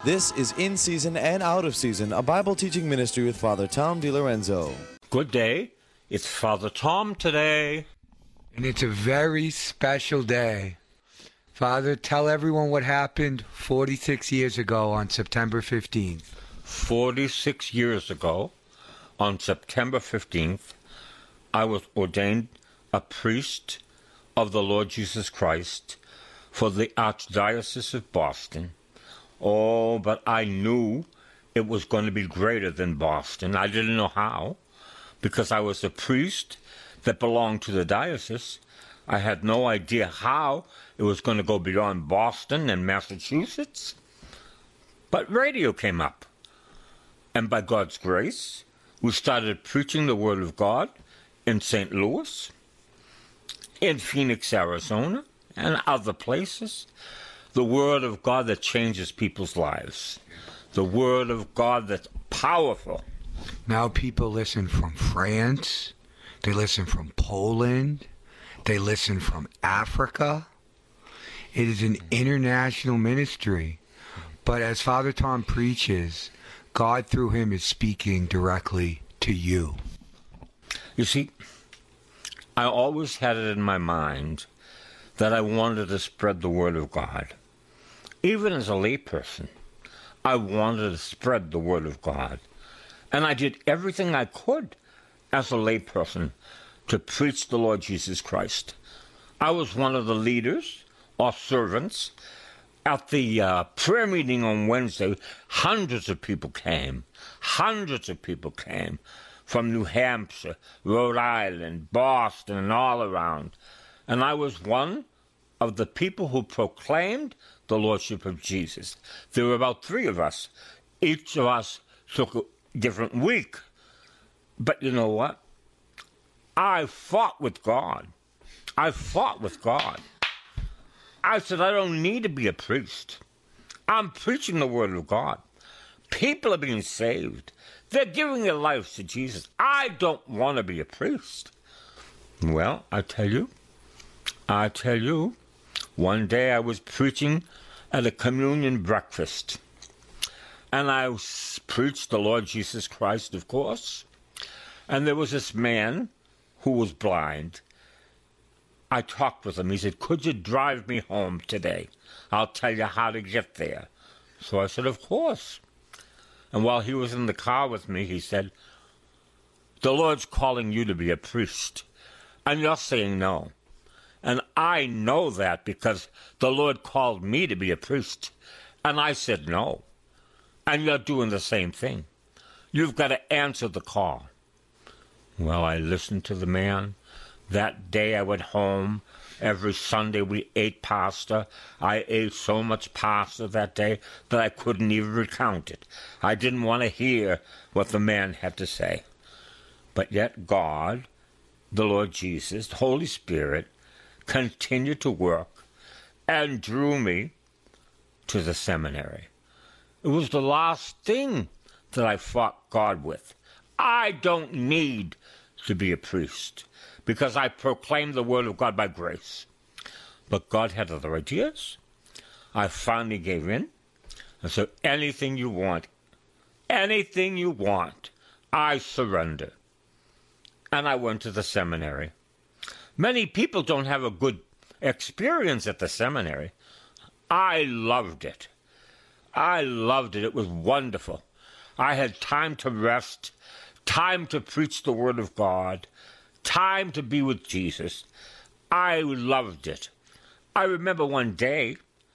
This is In Season and Out of Season, a Bible teaching ministry with Father Tom DiLorenzo. Good day. It's Father Tom today. And it's a very special day. Father, tell everyone what happened 46 years ago on September 15th. 46 years ago, on September 15th, I was ordained a priest of the Lord Jesus Christ for the Archdiocese of Boston. Oh, but I knew it was going to be greater than Boston. I didn't know how, because I was a priest that belonged to the diocese. I had no idea how it was going to go beyond Boston and Massachusetts. But radio came up, and by God's grace, we started preaching the Word of God in St. Louis, in Phoenix, Arizona, and other places. The Word of God that changes people's lives. The Word of God that's powerful. Now people listen from France. They listen from Poland. They listen from Africa. It is an international ministry. But as Father Tom preaches, God through him is speaking directly to you. You see, I always had it in my mind that I wanted to spread the Word of God. Even as a layperson, I wanted to spread the Word of God. And I did everything I could as a layperson to preach the Lord Jesus Christ. I was one of the leaders or servants at the prayer meeting on Wednesday. Hundreds of people came. Hundreds of people came from New Hampshire, Rhode Island, Boston, and all around. And I was one of the people who proclaimed the Lordship of Jesus. There were about 3 of us. Each of us took a different week. But you know what? I fought with God. I fought with God. I said, I don't need to be a priest. I'm preaching the Word of God. People are being saved. They're giving their lives to Jesus. I don't want to be a priest. Well, I tell you, one day I was preaching at a communion breakfast. And I preached the Lord Jesus Christ, of course. And there was this man who was blind. I talked with him. He said, could you drive me home today? I'll tell you how to get there. So I said, of course. And while he was in the car with me, he said, the Lord's calling you to be a priest. And you're saying no. And I know that because the Lord called me to be a priest. And I said no. And you're doing the same thing. You've got to answer the call. Well, I listened to the man. That day I went home. Every Sunday we ate pasta. I ate so much pasta that day that I couldn't even recount it. I didn't want to hear what the man had to say. But yet God, the Lord Jesus, the Holy Spirit, continued to work and drew me to the seminary. It was the last thing that I fought God with. I don't need to be a priest because I proclaim the Word of God by grace. But God had other ideas. I finally gave in. And said, anything you want, I surrender. And I went to the seminary. Many people don't have a good experience at the seminary. I loved it. It was wonderful. I had time to rest, time to preach the Word of God, time to be with Jesus. I loved it. I remember one day,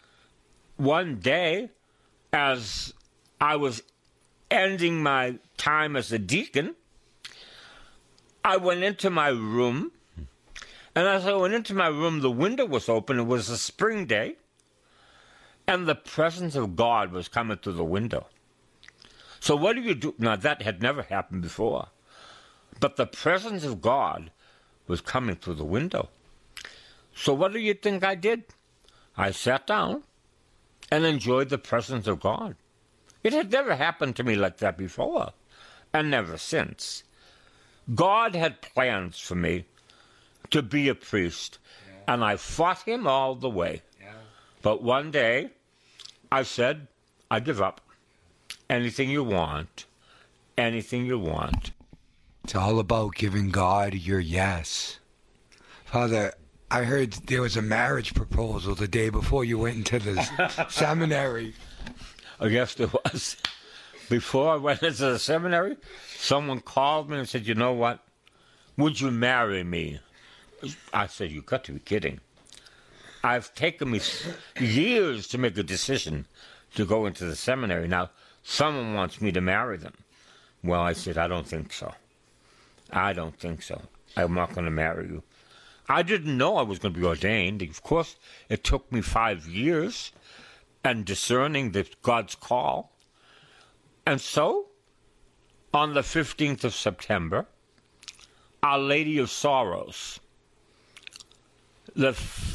as I was ending my time as a deacon, I went into my room. And as I went into my room, the window was open. It was a spring day. And the presence of God was coming through the window. So what do you do? Now, that had never happened before. But the presence of God was coming through the window. So what do you think I did? I sat down and enjoyed the presence of God. It had never happened to me like that before, and never since. God had plans for me to be a priest, and I fought him all the way. But one day, I said, I give up. Anything you want. Anything you want. It's all about giving God your yes. Father, I heard there was a marriage proposal the day before you went into the seminary. I guess there was. Before I went into the seminary, someone called me and said, you know what? Would you marry me? I said, you got to be kidding. I've taken me years to make a decision to go into the seminary. Now, someone wants me to marry them. Well, I said, I don't think so. I don't think so. I'm not going to marry you. I didn't know I was going to be ordained. Of course, it took me 5 years and discerning God's call. And so, on the 15th of September, Our Lady of Sorrows, the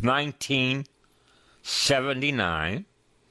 1979,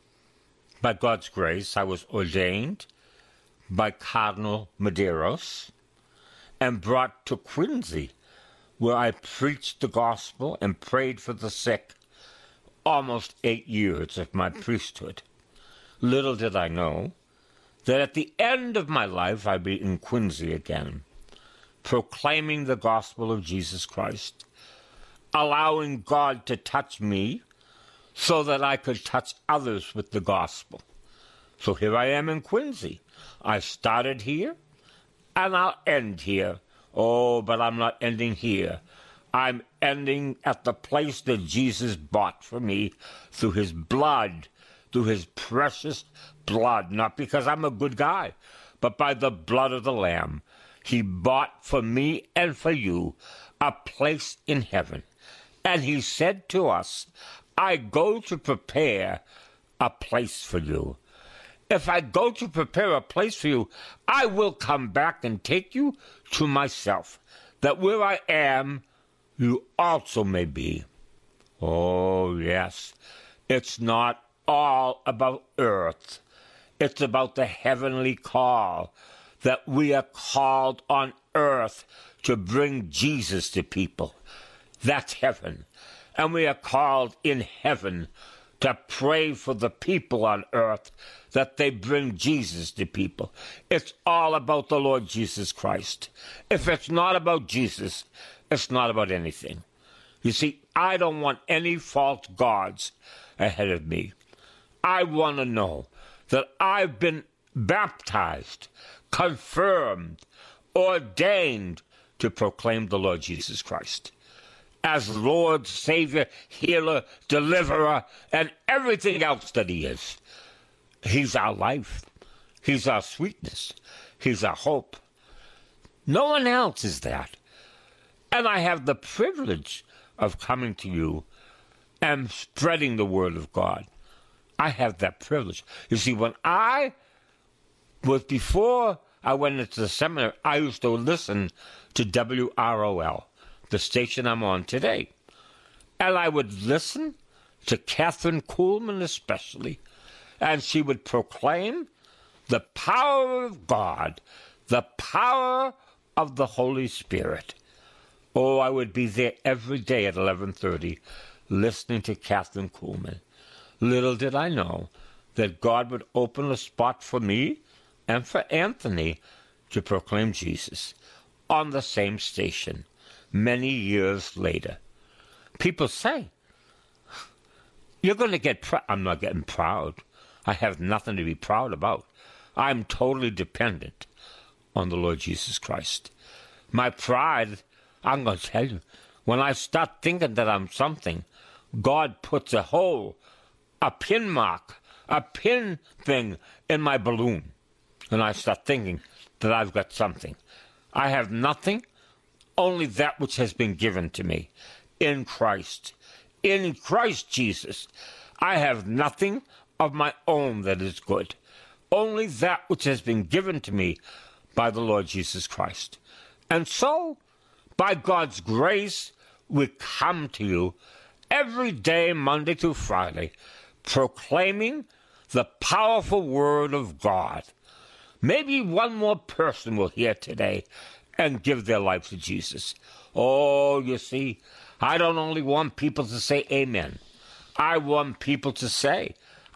by God's grace, I was ordained by Cardinal Medeiros and brought to Quincy, where I preached the gospel and prayed for the sick almost 8 years of my priesthood. Little did I know that at the end of my life I'd be in Quincy again, proclaiming the gospel of Jesus Christ, allowing God to touch me so that I could touch others with the gospel. So here I am in Quincy. I started here, and I'll end here. Oh, but I'm not ending here. I'm ending at the place that Jesus bought for me through his blood, through his precious blood, not because I'm a good guy, but by the blood of the Lamb. He bought for me and for you a place in heaven. And he said to us, I go to prepare a place for you. If I go to prepare a place for you, I will come back and take you to myself, that where I am, you also may be. Oh, yes, it's not all about earth. It's about the heavenly call, that we are called on earth to bring Jesus to people. That's heaven. And we are called in heaven to pray for the people on earth, that they bring Jesus to people. It's all about the Lord Jesus Christ. If it's not about Jesus, it's not about anything. You see, I don't want any false gods ahead of me. I want to know that I've been baptized, confirmed, ordained to proclaim the Lord Jesus Christ as Lord, Savior, Healer, Deliverer, and everything else that he is. He's our life. He's our sweetness. He's our hope. No one else is that. And I have the privilege of coming to you and spreading the word of God. I have that privilege. You see, before I went into the seminary, I used to listen to WROL, the station I'm on today. And I would listen to Catherine Kuhlman especially, and she would proclaim the power of God, the power of the Holy Spirit. Oh, I would be there every day at 11:30 listening to Catherine Kuhlman. Little did I know that God would open a spot for me and for Anthony to proclaim Jesus on the same station many years later. People say, you're going to get proud. I'm not getting proud. I have nothing to be proud about. I'm totally dependent on the Lord Jesus Christ. My pride, I'm going to tell you, when I start thinking that I'm something, God puts a hole, a pin mark, a pin thing in my balloon. And I start thinking that I've got something. I have nothing, only that which has been given to me in Christ. In Christ Jesus, I have nothing of my own that is good. Only that which has been given to me by the Lord Jesus Christ. And so, by God's grace, we come to you every day, Monday through Friday, proclaiming the powerful word of God. Maybe one more person will hear today and give their life to Jesus. Oh, you see, I don't only want people to say amen. I want people to say,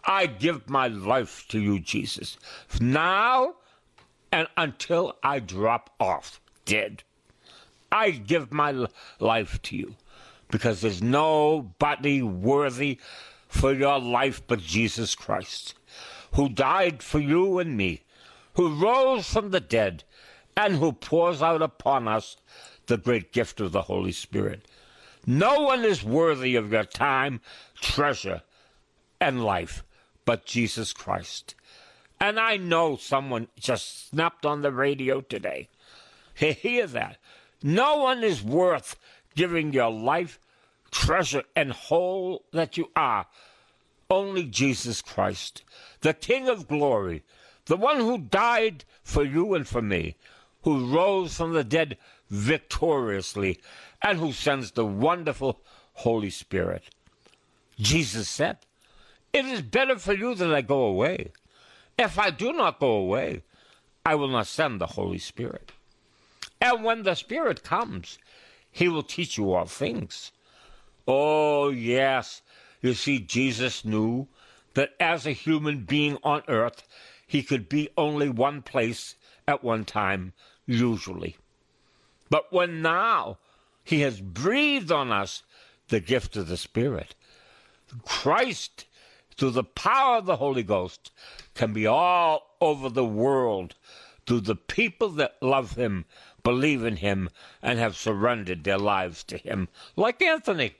I give my life to you, Jesus, now and until I drop off dead. I give my life to you because there's nobody worthy for your life but Jesus Christ, who died for you and me, who rose from the dead, and who pours out upon us the great gift of the Holy Spirit. No one is worthy of your time, treasure, and life but Jesus Christ. And I know someone just snapped on the radio today. Hear that. No one is worth giving your life, treasure, and whole that you are. Only Jesus Christ, the King of glory, the one who died for you and for me, who rose from the dead victoriously, and who sends the wonderful Holy Spirit. Jesus said, "It is better for you that I go away. If I do not go away, I will not send the Holy Spirit. And when the Spirit comes, he will teach you all things." Oh, yes. You see, Jesus knew that as a human being on earth, he could be only one place at one time, usually. But when now he has breathed on us the gift of the Spirit, Christ, through the power of the Holy Ghost, can be all over the world through the people that love him, believe in him, and have surrendered their lives to him, like Anthony.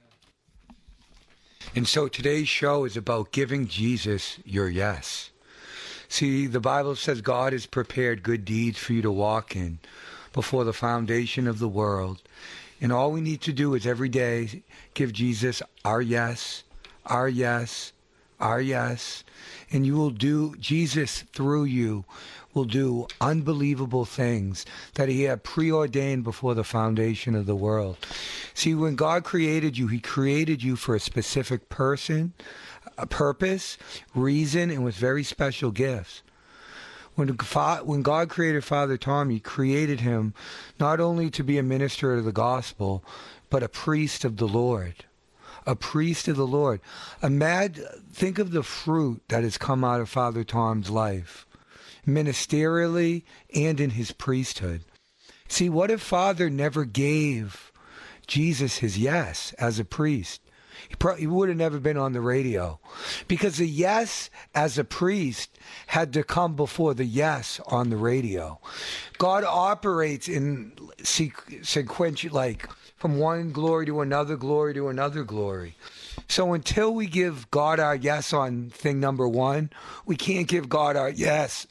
And so today's show is about giving Jesus your yes. See, the Bible says God has prepared good deeds for you to walk in before the foundation of the world. And all we need to do is every day give Jesus our yes, our yes, our yes. And you will do, Jesus through you will do unbelievable things that he had preordained before the foundation of the world. See, when God created you, he created you for a specific person, a purpose, reason, and with very special gifts. When God created Father Tom, he created him not only to be a minister of the gospel, but a priest of the Lord. A priest of the Lord. Think of the fruit that has come out of Father Tom's life, ministerially and in his priesthood. See, what if Father never gave Jesus his yes as a priest? He would have never been on the radio, because the yes as a priest had to come before the yes on the radio. God operates in sequential, like from one glory to another glory to another glory. So until we give God our yes on thing number one, we can't give God our yes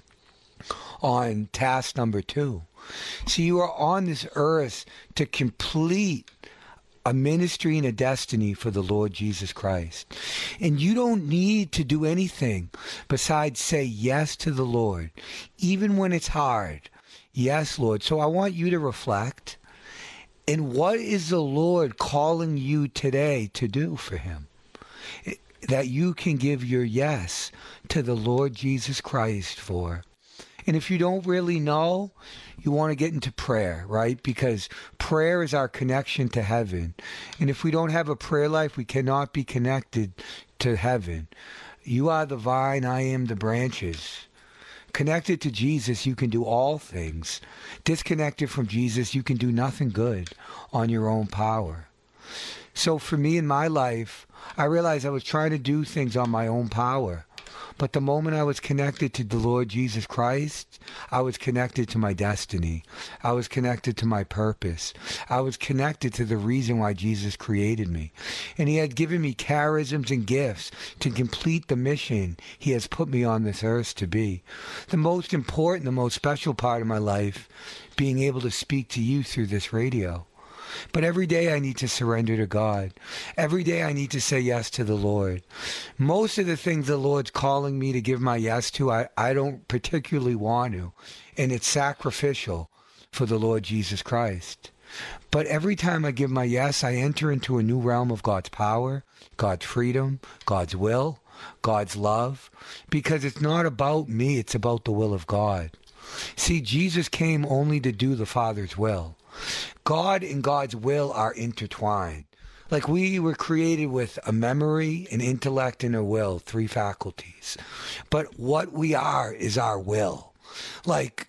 on task number two. See, you are on this earth to complete a ministry and a destiny for the Lord Jesus Christ. And you don't need to do anything besides say yes to the Lord, even when it's hard. Yes, Lord. So I want you to reflect. And what is the Lord calling you today to do for him? That you can give your yes to the Lord Jesus Christ for. And if you don't really know, you want to get into prayer, right? Because prayer is our connection to heaven. And if we don't have a prayer life, we cannot be connected to heaven. You are the vine, I am the branches. Connected to Jesus, you can do all things. Disconnected from Jesus, you can do nothing good on your own power. So for me in my life, I realized I was trying to do things on my own power. But the moment I was connected to the Lord Jesus Christ, I was connected to my destiny. I was connected to my purpose. I was connected to the reason why Jesus created me. And he had given me charisms and gifts to complete the mission he has put me on this earth to be. The most important, the most special part of my life, being able to speak to you through this radio. But every day I need to surrender to God. Every day I need to say yes to the Lord. Most of the things the Lord's calling me to give my yes to, I don't particularly want to. And it's sacrificial for the Lord Jesus Christ. But every time I give my yes, I enter into a new realm of God's power, God's freedom, God's will, God's love. Because it's not about me, it's about the will of God. See, Jesus came only to do the Father's will. God and God's will are intertwined. Like we were created with a memory, an intellect, and a will, 3 faculties. But what we are is our will. Like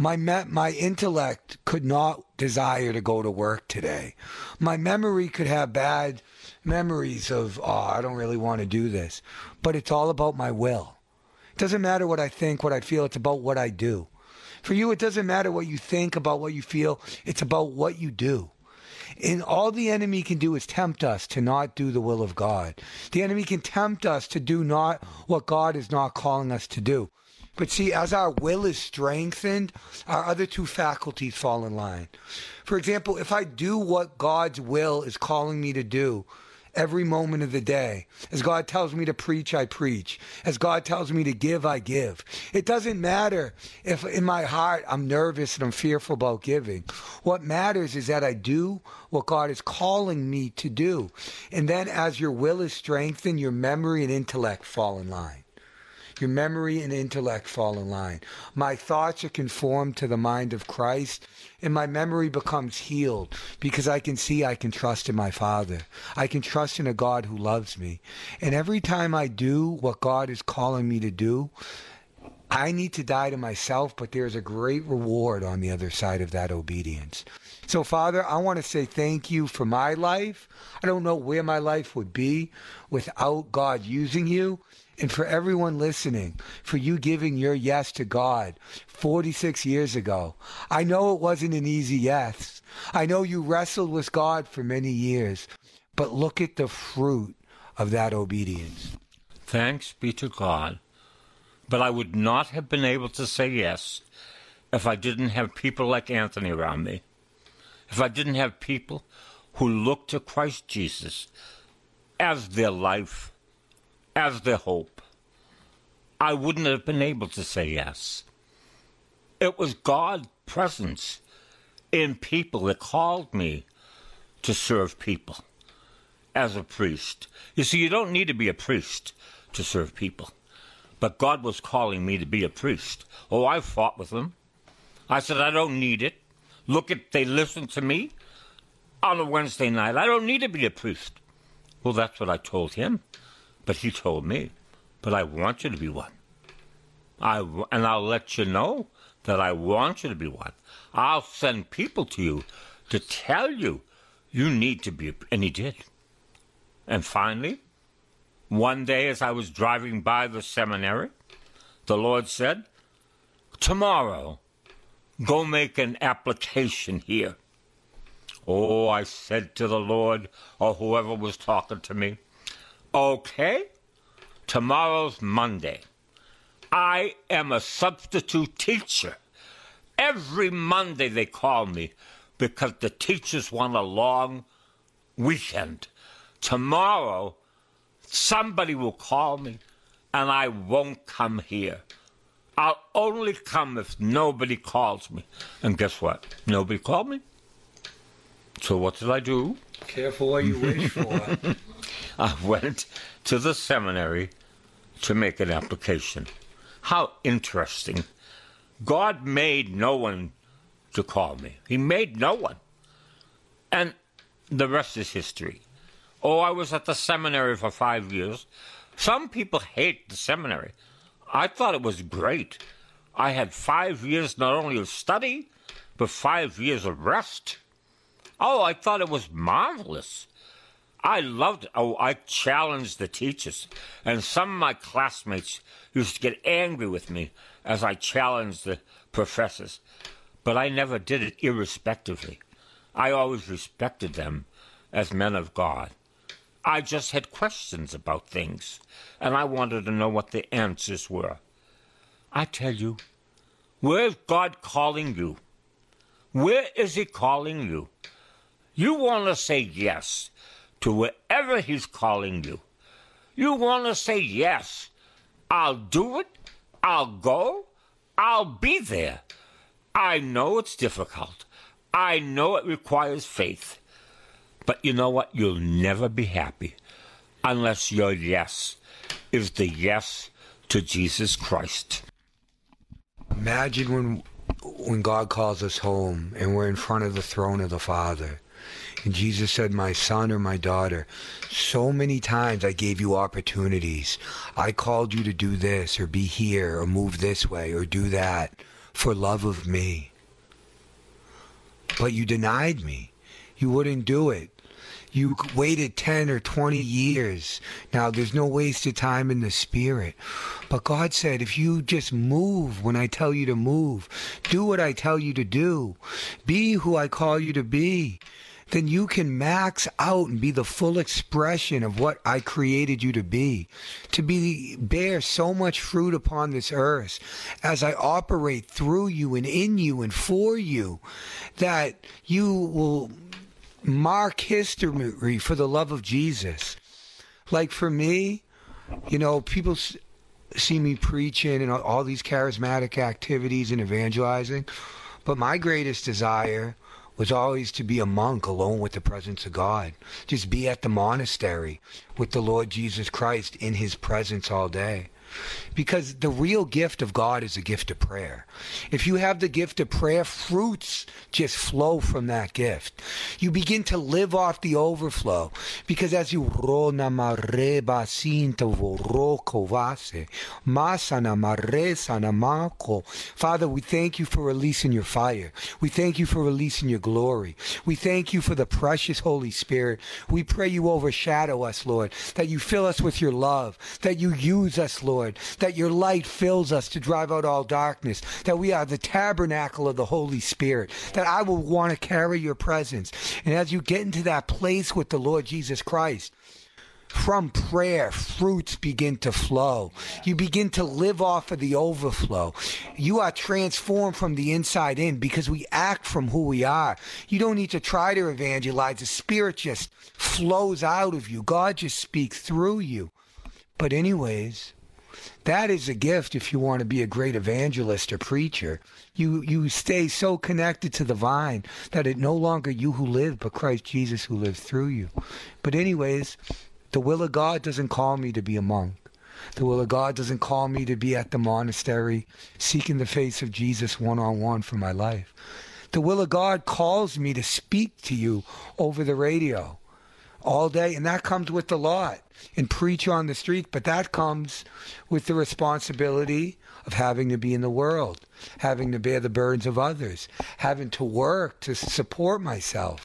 my intellect could not desire to go to work today. My memory could have bad memories of, I don't really want to do this. But it's all about my will. It doesn't matter what I think, what I feel. It's about what I do. For you, it doesn't matter what you think about what you feel. It's about what you do. And all the enemy can do is tempt us to not do the will of God. The enemy can tempt us to do not what God is not calling us to do. But see, as our will is strengthened, our other 2 faculties fall in line. For example, if I do what God's will is calling me to do every moment of the day, as God tells me to preach, I preach. As God tells me to give, I give. It doesn't matter if in my heart I'm nervous and I'm fearful about giving. What matters is that I do what God is calling me to do. And then as your will is strengthened, your memory and intellect fall in line. Your memory and intellect fall in line. My thoughts are conformed to the mind of Christ, and my memory becomes healed because I can see I can trust in my Father. I can trust in a God who loves me. And every time I do what God is calling me to do, I need to die to myself, but there's a great reward on the other side of that obedience. So, Father, I want to say thank you for my life. I don't know where my life would be without God using you. And for everyone listening, for you giving your yes to God 46 years ago. I know it wasn't an easy yes. I know you wrestled with God for many years. But look at the fruit of that obedience. Thanks be to God. But I would not have been able to say yes if I didn't have people like Anthony around me. If I didn't have people who look to Christ Jesus as their life, as their hope, I wouldn't have been able to say yes. It was God's presence in people that called me to serve people as a priest. You see, you don't need to be a priest to serve people. But God was calling me to be a priest. Oh, I fought with them. I said, I don't need it. Look, they listened to me on a Wednesday night. I don't need to be a priest. Well, that's what I told him. But he told me, but I want you to be one. And I'll let you know that I want you to be one. I'll send people to you to tell you you need to be, and he did. And finally, one day as I was driving by the seminary, the Lord said, tomorrow, go make an application here. Oh, I said to the Lord, or whoever was talking to me, okay, tomorrow's Monday. I am a substitute teacher. Every Monday they call me because the teachers want a long weekend. Tomorrow, somebody will call me and I won't come here. I'll only come if nobody calls me. And guess what? Nobody called me. So what did I do? Careful what you wish for. I went to the seminary to make an application. How interesting. God made no one to call me. He made no one. And the rest is history. Oh, I was at the seminary for 5 years. Some people hate the seminary. I thought it was great. I had 5 years not only of study, but 5 years of rest. Oh, I thought it was marvelous. I loved it. Oh, I challenged the teachers. And some of my classmates used to get angry with me as I challenged the professors. But I never did it irrespectively. I always respected them as men of God. I just had questions about things, and I wanted to know what the answers were. I tell you, where's God calling you? Where is he calling you? You want to say yes to wherever he's calling you. You want to say yes. I'll do it. I'll go. I'll be there. I know it's difficult. I know it requires faith. But you know what? You'll never be happy unless your yes is the yes to Jesus Christ. Imagine when God calls us home and we're in front of the throne of the Father. And Jesus said, my son or my daughter, so many times I gave you opportunities. I called you to do this or be here or move this way or do that for love of me. But you denied me. You wouldn't do it. You waited 10 or 20 years. Now, there's no wasted time in the Spirit. But God said, if you just move when I tell you to move, do what I tell you to do, be who I call you to be, then you can max out and be the full expression of what I created you to be bear so much fruit upon this earth as I operate through you and in you and for you, that you will mark history for the love of Jesus. Like for me, people see me preaching and all these charismatic activities and evangelizing, but my greatest desire was always to be a monk alone with the presence of God. Just be at the monastery with the Lord Jesus Christ in his presence all day. Because the real gift of God is a gift of prayer. If you have the gift of prayer, fruits just flow from that gift. You begin to live off the overflow. Because as you Father, we thank you for releasing your fire. We thank you for releasing your glory. We thank you for the precious Holy Spirit. We pray you overshadow us, Lord, that you fill us with your love, that you use us, Lord, that your light fills us to drive out all darkness, that we are the tabernacle of the Holy Spirit, that I will want to carry your presence. And as you get into that place with the Lord Jesus Christ, from prayer, fruits begin to flow. You begin to live off of the overflow. You are transformed from the inside in because we act from who we are. You don't need to try to evangelize. The Spirit just flows out of you. God just speaks through you. But anyways, that is a gift if you want to be a great evangelist or preacher. You stay so connected to the vine that it no longer you who live, but Christ Jesus who lives through you. But anyways, the will of God doesn't call me to be a monk. The will of God doesn't call me to be at the monastery seeking the face of Jesus one-on-one for my life. The will of God calls me to speak to you over the radio all day, and that comes with the lot, and preach on the street, but that comes with the responsibility of having to be in the world, having to bear the burdens of others, having to work to support myself.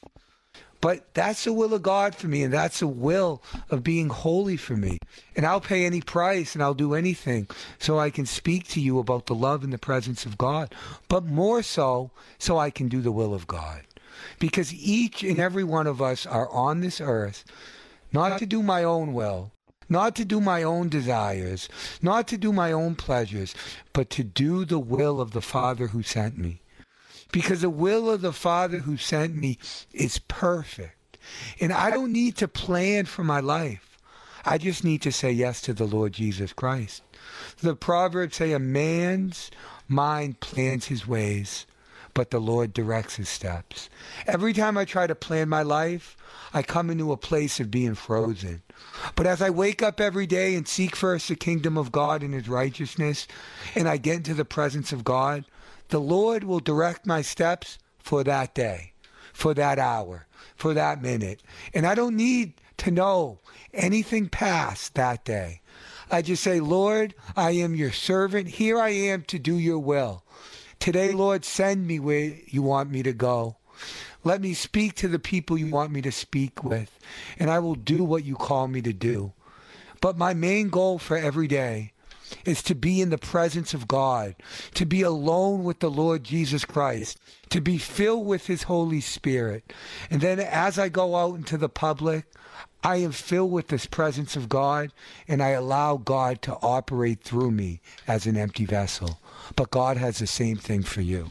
But that's the will of God for me, and that's the will of being holy for me. And I'll pay any price, and I'll do anything so I can speak to you about the love and the presence of God, but more so I can do the will of God. Because each and every one of us are on this earth not to do my own will, not to do my own desires, not to do my own pleasures, but to do the will of the Father who sent me. Because the will of the Father who sent me is perfect. And I don't need to plan for my life. I just need to say yes to the Lord Jesus Christ. The Proverbs say a man's mind plans his ways, but the Lord directs his steps. Every time I try to plan my life, I come into a place of being frozen. But as I wake up every day and seek first the kingdom of God and his righteousness, and I get into the presence of God, the Lord will direct my steps for that day, for that hour, for that minute. And I don't need to know anything past that day. I just say, Lord, I am your servant. Here I am to do your will. Today, Lord, send me where you want me to go. Let me speak to the people you want me to speak with, and I will do what you call me to do. But my main goal for every day is to be in the presence of God, to be alone with the Lord Jesus Christ, to be filled with his Holy Spirit. And then as I go out into the public, I am filled with this presence of God, and I allow God to operate through me as an empty vessel. But God has the same thing for you.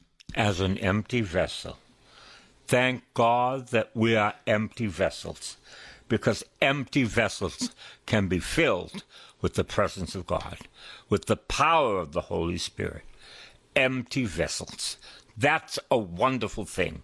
As an empty vessel. Thank God that we are empty vessels, because empty vessels can be filled with the presence of God, with the power of the Holy Spirit. Empty vessels. That's a wonderful thing.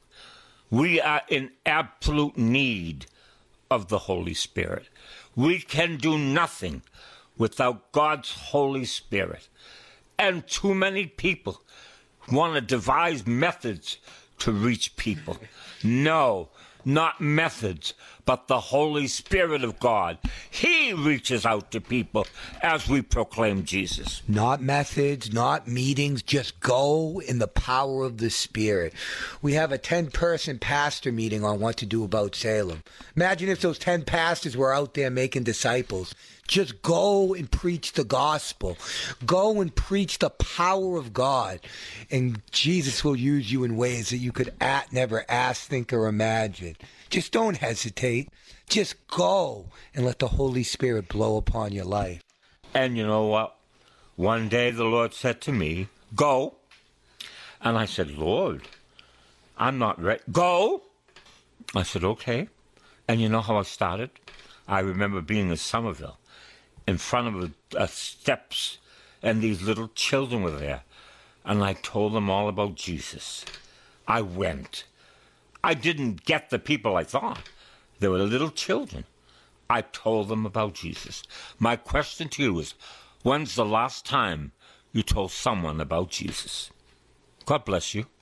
We are in absolute need of the Holy Spirit. We can do nothing without God's Holy Spirit. And too many people want to devise methods to reach people. No, not methods, but the Holy Spirit of God. He reaches out to people as we proclaim Jesus. Not methods, not meetings, just go in the power of the Spirit. We have a 10-person pastor meeting on what to do about Salem. Imagine if those 10 pastors were out there making disciples. Just go and preach the gospel. Go and preach the power of God. And Jesus will use you in ways that you could never ask, think, or imagine. Just don't hesitate. Just go and let the Holy Spirit blow upon your life. And you know what? One day the Lord said to me, go. And I said, Lord, I'm not ready. Go. I said, okay. And you know how I started? I remember being in Somerville in front of steps, and these little children were there. And I told them all about Jesus. I went. I didn't get the people I thought. They were little children. I told them about Jesus. My question to you is, when's the last time you told someone about Jesus? God bless you.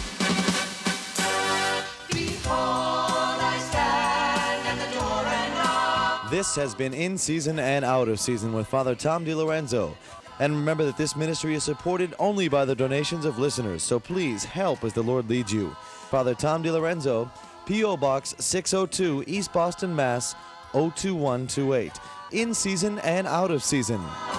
This has been In Season and Out of Season with Father Tom DiLorenzo. And remember that this ministry is supported only by the donations of listeners, so please help as the Lord leads you. Father Tom DiLorenzo, P.O. Box 602, East Boston, Mass. 02128. In Season and Out of Season.